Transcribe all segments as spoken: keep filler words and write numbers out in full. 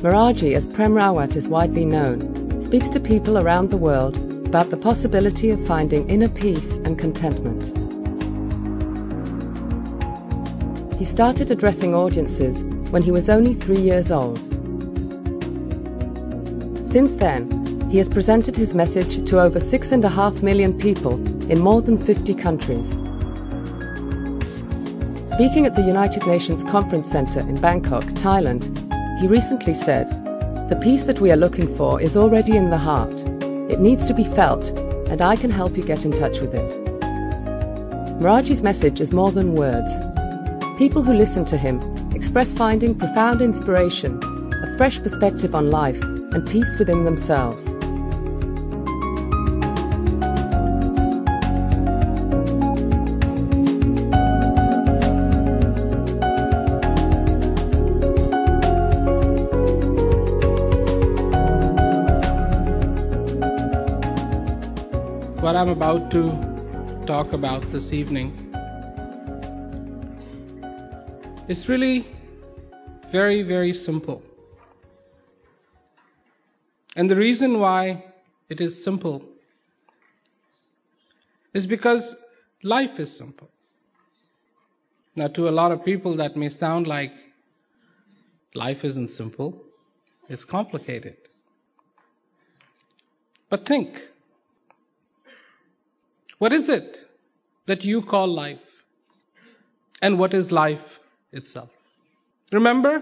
Maraji, as Prem Rawat is widely known, speaks to people around the world about the possibility of finding inner peace and contentment. He started addressing audiences when he was only three years old. Since then, he has presented his message to over six and a half million people in more than fifty countries. Speaking at the United Nations Conference Center in Bangkok, Thailand, he recently said, "The peace that we are looking for is already in the heart. It needs to be felt, and I can help you get in touch with it." Maraji's message is more than words. People who listen to him express finding profound inspiration, a fresh perspective on life, and peace within themselves. What I'm about to talk about this evening is really very, very simple. And the reason why it is simple is because life is simple. Now, to a lot of people that may sound like life isn't simple, it's complicated. But think, what is it that you call life? And what is life itself? Remember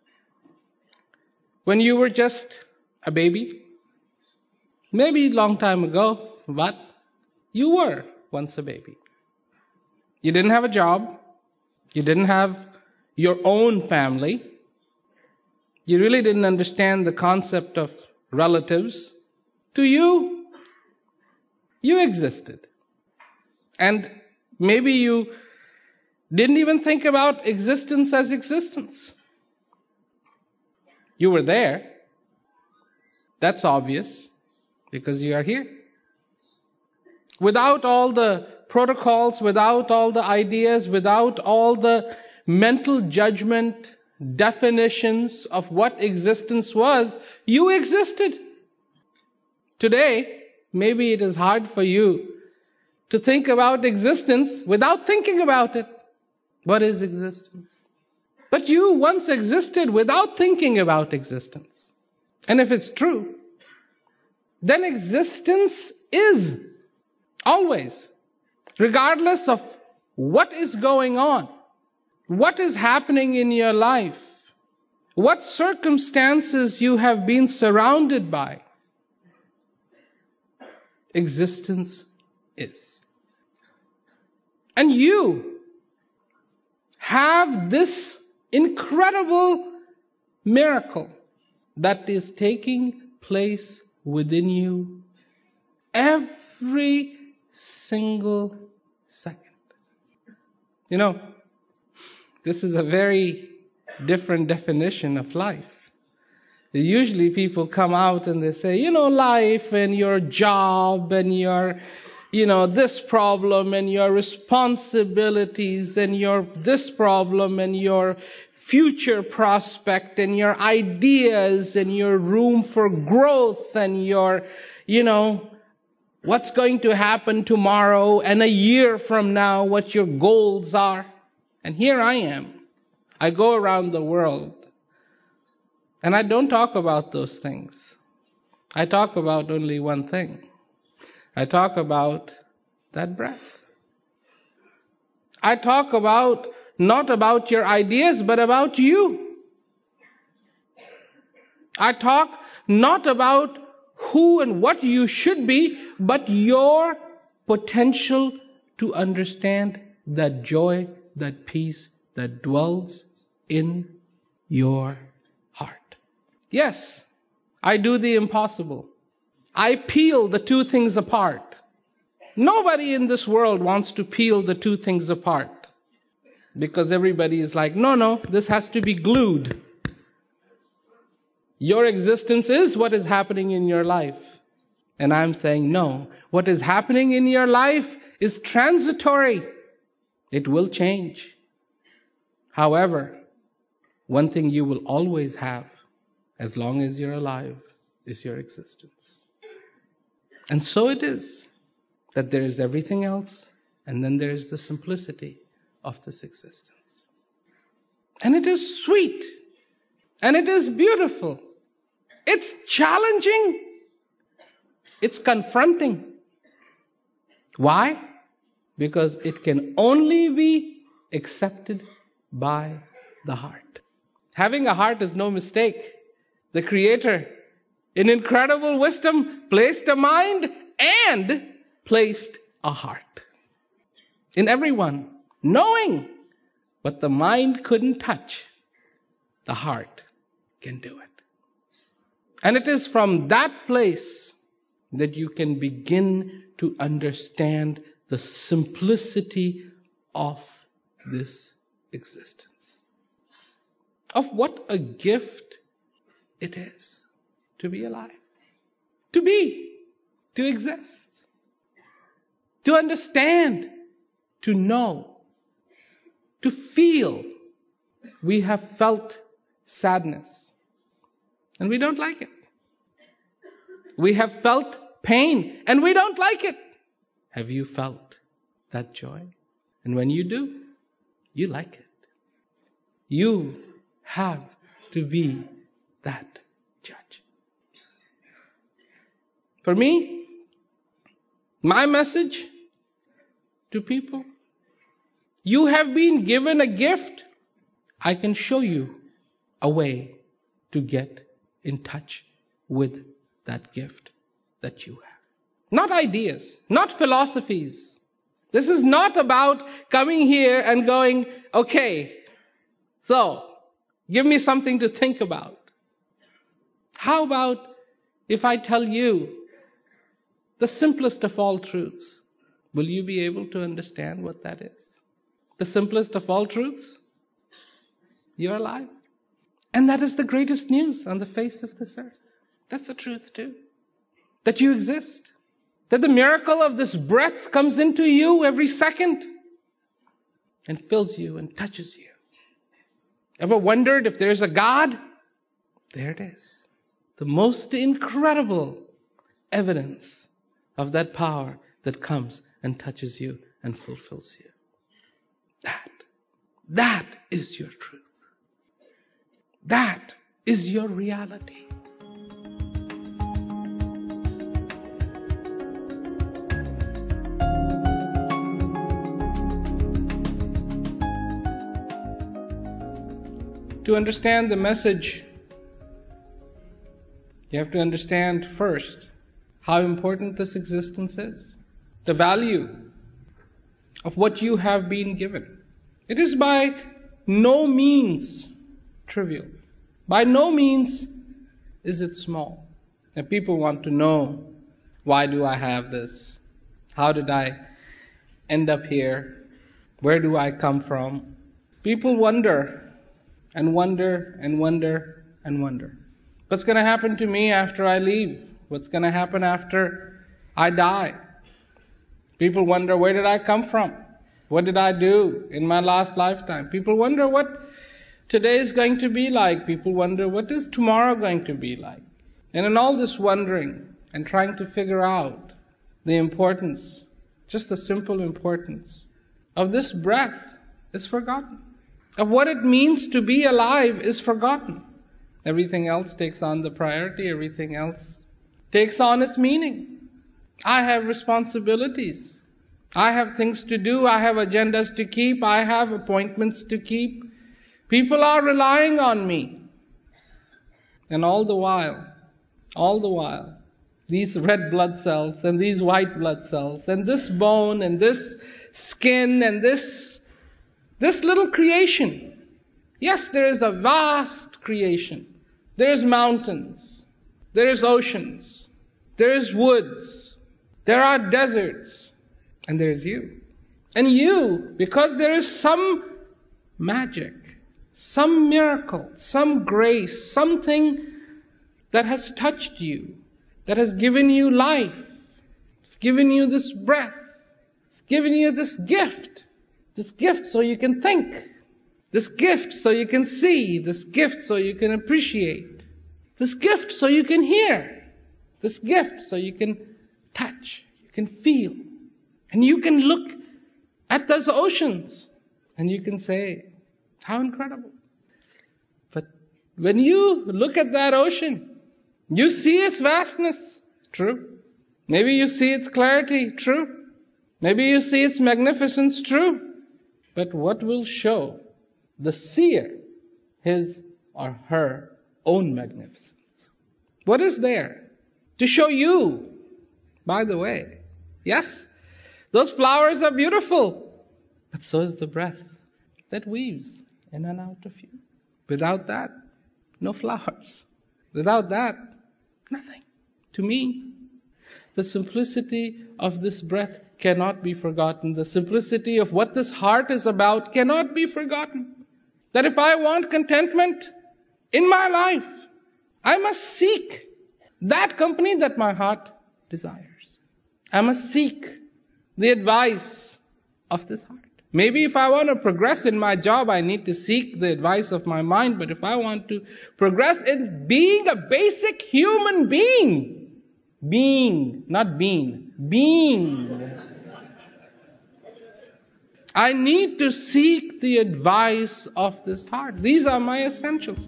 when you were just a baby? Maybe a long time ago, but you were once a baby. You didn't have a job. You didn't have your own family. You really didn't understand the concept of relatives. To you, you existed. And maybe you didn't even think about existence as existence. You were there. That's obvious, because you are here. Without all the protocols, without all the ideas, without all the mental judgment, definitions of what existence was, you existed. Today, maybe it is hard for you to think about existence without thinking about it. What is existence? But you once existed without thinking about existence. And if it's true, then existence is always, regardless of what is going on, what is happening in your life, what circumstances you have been surrounded by, existence is. And you have this incredible miracle that is taking place within you every single second. You know, this is a very different definition of life. Usually people come out and they say, you know, life and your job and your, you know, this problem and your responsibilities and your this problem and your future prospect and your ideas and your room for growth and your, you know, what's going to happen tomorrow and a year from now, what your goals are. And here I am. I go around the world and I don't talk about those things. I talk about only one thing. I talk about that breath. I talk about, not about your ideas, but about you. I talk not about who and what you should be, but your potential to understand that joy, that peace that dwells in your heart. Yes, I do the impossible. I peel the two things apart. Nobody in this world wants to peel the two things apart, because everybody is like, no, no, this has to be glued. Your existence is what is happening in your life. And I'm saying, no, what is happening in your life is transitory. It will change. However, one thing you will always have, as long as you're alive, is your existence. And so it is that there is everything else, and then there is the simplicity of this existence. And it is sweet, and it is beautiful. It's challenging. It's confronting. Why? Because it can only be accepted by the heart. Having a heart is no mistake. The Creator, in incredible wisdom, placed a mind and placed a heart in everyone, knowing what the mind couldn't touch, the heart can do it. And it is from that place that you can begin to understand the simplicity of this existence. Of what a gift it is to be alive, to be, to exist, to understand, to know, to feel. We have felt sadness, and we don't like it. We have felt pain, and we don't like it. Have you felt that joy? And when you do, you like it. You have to be that judge. For me, my message to people, you have been given a gift. I can show you a way to get in touch with that gift that you have. Not ideas, not philosophies. This is not about coming here and going, okay, so give me something to think about. How about if I tell you the simplest of all truths? Will you be able to understand what that is? The simplest of all truths? You're alive. And that is the greatest news on the face of this earth. That's the truth too. That you exist. That the miracle of this breath comes into you every second and fills you and touches you. Ever wondered if there's a God? There it is. The most incredible evidence of that power that comes and touches you and fulfills you. That, that is your truth. That is your reality. To understand the message, you have to understand first how important this existence is. The value of what you have been given. It is by no means trivial. By no means is it small. And people want to know, why do I have this? How did I end up here? Where do I come from? People wonder and wonder and wonder and wonder. What's going to happen to me after I leave? What's going to happen after I die? People wonder, where did I come from? What did I do in my last lifetime? People wonder what today is going to be like. People wonder, what is tomorrow going to be like? And in all this wondering and trying to figure out the importance, just the simple importance of this breath is forgotten. Of what it means to be alive is forgotten. Everything else takes on the priority. Everything else takes on its meaning. I have responsibilities. I have things to do. I have agendas to keep. I have appointments to keep. People are relying on me. And all the while, all the while, these red blood cells and these white blood cells and this bone and this skin and this, this little creation. Yes, there is a vast creation. There is mountains. There is oceans. There is woods. There are deserts. And there is you. And you, because there is some magic, some miracle, some grace, something that has touched you, that has given you life. It's given you this breath. It's given you this gift. This gift so you can think. This gift so you can see. This gift so you can appreciate. This gift so you can hear. This gift so you can touch. You can feel. And you can look at those oceans and you can say, how incredible. But when you look at that ocean, you see its vastness. True. Maybe you see its clarity. True. Maybe you see its magnificence. True. But what will show the seer his or her own magnificence? What is there to show you? By the way, yes, those flowers are beautiful, but so is the breath that weaves in and out of you. Without that, no flowers. Without that, nothing. To me, the simplicity of this breath cannot be forgotten. The simplicity of what this heart is about cannot be forgotten. That if I want contentment in my life, I must seek that company that my heart desires. I must seek the advice of this heart. Maybe if I want to progress in my job, I need to seek the advice of my mind. But if I want to progress in being a basic human being, being, not being, being, I need to seek the advice of this heart. These are my essentials.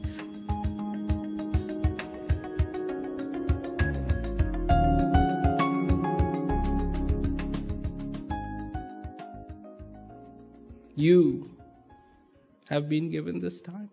You have been given this time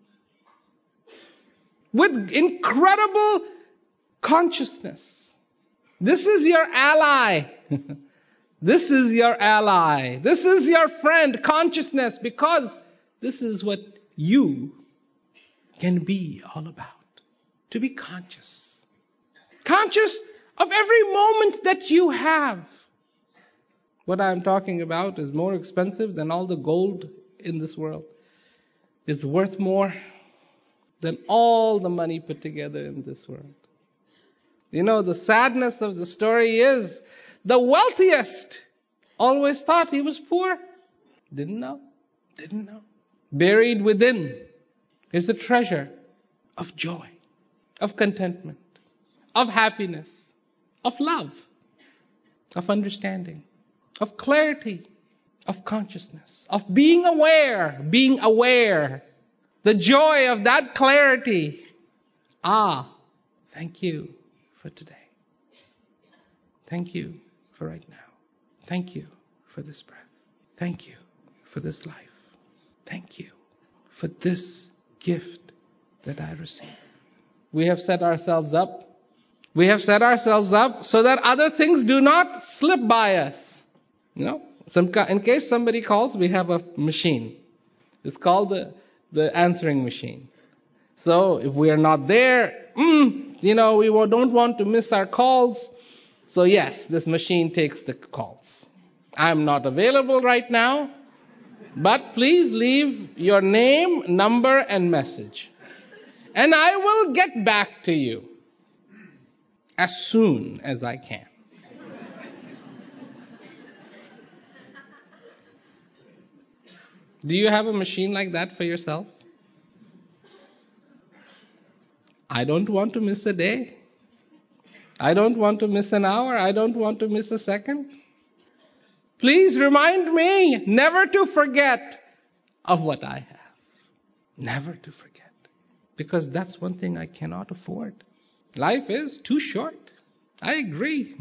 with incredible consciousness. This is your ally. This is your ally. This is your friend, consciousness, because this is what you can be all about. To be conscious. Conscious of every moment that you have. What I'm talking about is more expensive than all the gold in this world. It's worth more than all the money put together in this world. You know, the sadness of the story is the wealthiest always thought he was poor. Didn't know. Didn't know. Buried within is a treasure of joy, of contentment, of happiness, of love, of understanding, of clarity, of consciousness, of being aware, being aware. The joy of that clarity. Ah, thank you for today. Thank you for right now. Thank you for this breath. Thank you for this life. Thank you for this gift that I receive. We have set ourselves up. We have set ourselves up so that other things do not slip by us. You know, some, in case somebody calls, we have a machine. It's called the, the answering machine. So if we are not there, mm, you know, we don't want to miss our calls. So yes, this machine takes the calls. I'm not available right now, but please leave your name, number, and message. And I will get back to you as soon as I can. Do you have a machine like that for yourself? I don't want to miss a day. I don't want to miss an hour. I don't want to miss a second. Please remind me never to forget of what I have. Never to forget. Because that's one thing I cannot afford. Life is too short. I agree.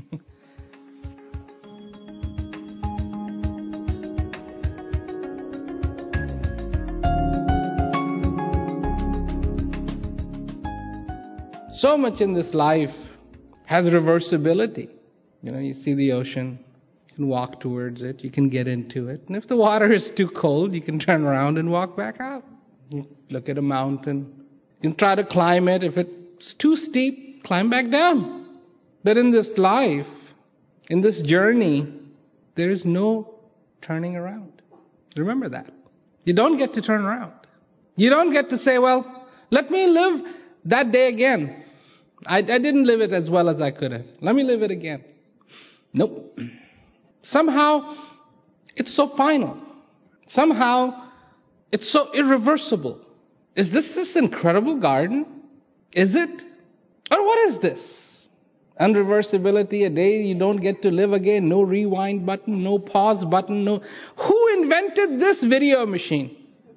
So much in this life has reversibility. You know, you see the ocean, you can walk towards it, you can get into it. And if the water is too cold, you can turn around and walk back out. You look at a mountain, you can try to climb it. If it's too steep, climb back down. But in this life, in this journey, there is no turning around. Remember that. You don't get to turn around. You don't get to say, well, let me live that day again. I, I didn't live it as well as I could have. Let me live it again. Nope. Somehow, it's so final. Somehow, it's so irreversible. Is this this incredible garden? Is it? Or what is this? Unreversibility, a day you don't get to live again, no rewind button, no pause button, no... Who invented this video machine?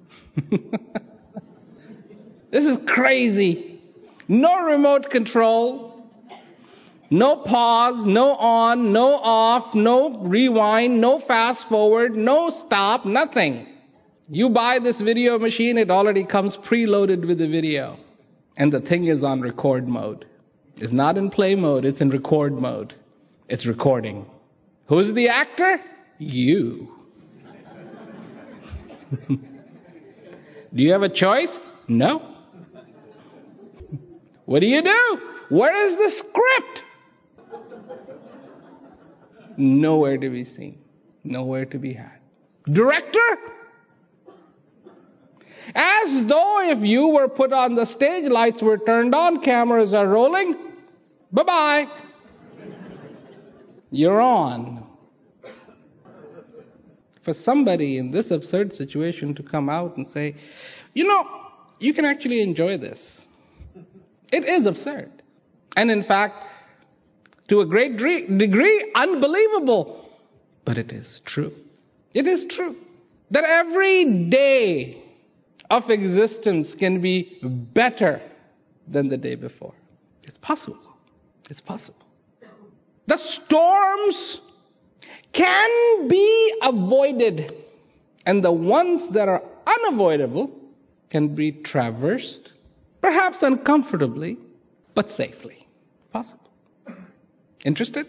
This is crazy. No remote control, no pause, no on, no off, no rewind, no fast forward, no stop, nothing. You buy this video machine, it already comes preloaded with the video. And the thing is on record mode. It's not in play mode, it's in record mode. It's recording. Who's the actor? You. Do you have a choice? No. What do you do? Where is the script? Nowhere to be seen. Nowhere to be had. Director? As though if you were put on the stage, lights were turned on, cameras are rolling, bye-bye. You're on. For somebody in this absurd situation to come out and say, you know, you can actually enjoy this. It is absurd. And in fact, to a great degree, unbelievable. But it is true. It is true. That every day of existence can be better than the day before. It's possible. It's possible. The storms can be avoided, and the ones that are unavoidable can be traversed, perhaps uncomfortably, but safely. Possible. Interested?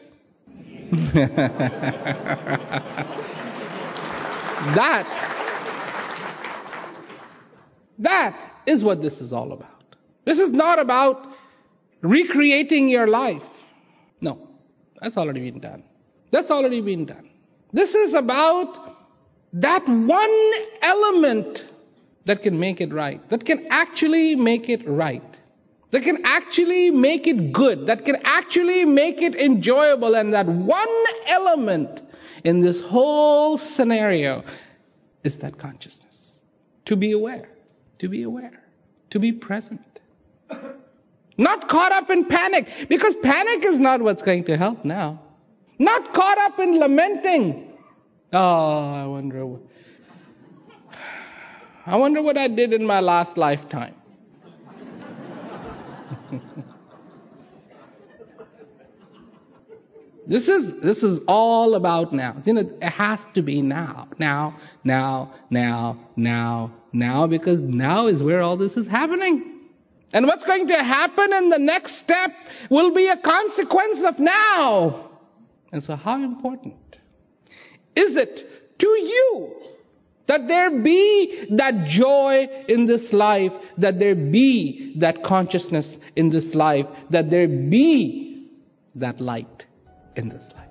That, that is what this is all about. This is not about recreating your life. No, that's already been done. That's already been done. This is about that one element that can make it right, that can actually make it right, that can actually make it good, that can actually make it enjoyable. And that one element in this whole scenario is that consciousness. To be aware, to be aware, to be present. Not caught up in panic, because panic is not what's going to help now. Not caught up in lamenting. Oh, I wonder what, I wonder what I did in my last lifetime. This is this is all about now. You know, it has to be now, now, now, now, now, now, because now is where all this is happening. And what's going to happen in the next step will be a consequence of now. And so how important is it to you that there be that joy in this life, that there be that consciousness in this life, that there be that light in this life?